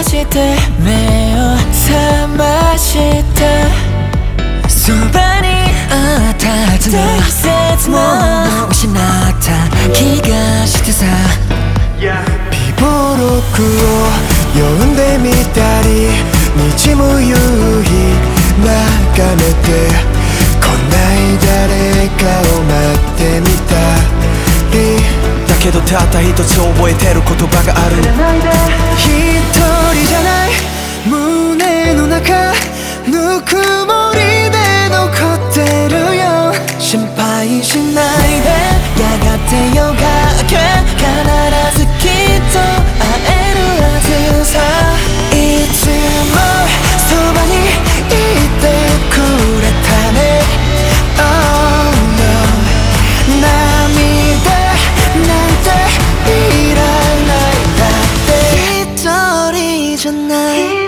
して目を覚ましたそばにあったはずの大切なもう失った気がしてさ美貌録を読んでみたり日も夕日眺めて来ない誰かを待ってみたりだけどたった一つ覚えてる言葉がある一人じゃない胸の中ぬくもりで残ってるよ心配しないでやがて夜が明け必ずきっと会えるはずさいつもそばにいてくれたね Oh no 涙なんていらないだって一人じゃない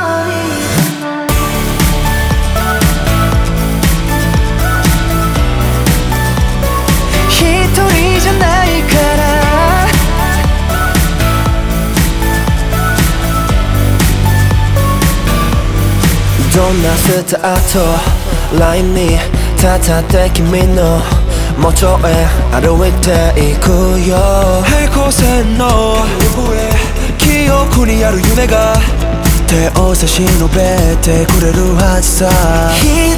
どんなスタートラインに立って君の元へ歩いていくよ平行線の記憶にある夢が手を差し伸べてくれるはずさ一